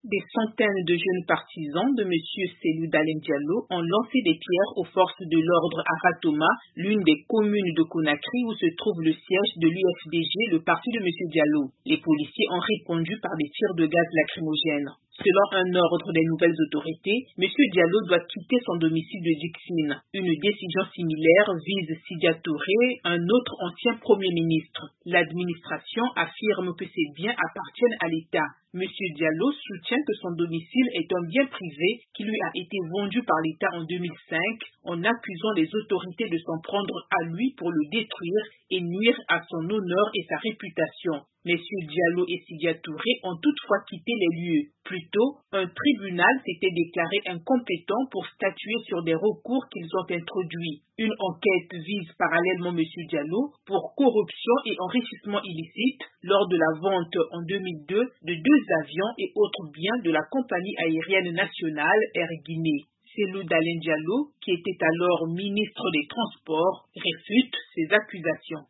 Des centaines de jeunes partisans de M. Cellou Dalein Diallo ont lancé des pierres aux forces de l'ordre à Ratoma, l'une des communes de Conakry où se trouve le siège de l'UFDG, le parti de M. Diallo. Les policiers ont répondu par des tirs de gaz lacrymogène. Selon un ordre des nouvelles autorités, M. Diallo doit quitter son domicile de Dixine. Une décision similaire vise Sidia Touré, un autre ancien Premier ministre. L'administration affirme que ces biens appartiennent à l'État. M. Diallo soutient que son domicile est un bien privé qui lui a été vendu par l'État en 2005 en accusant les autorités de s'en prendre à lui pour le détruire et nuire à son honneur et sa réputation. M. Diallo et Sidia Touré ont toutefois quitté les lieux. Plus tôt, un tribunal s'était déclaré incompétent pour statuer sur des recours qu'ils ont introduits. Une enquête vise parallèlement M. Diallo pour corruption et enrichissement illicite lors de la vente en 2002 de 2 avions et autres biens de la compagnie aérienne nationale Air Guinée. Cellou Dalein Diallo, qui était alors ministre des Transports, réfute ces accusations.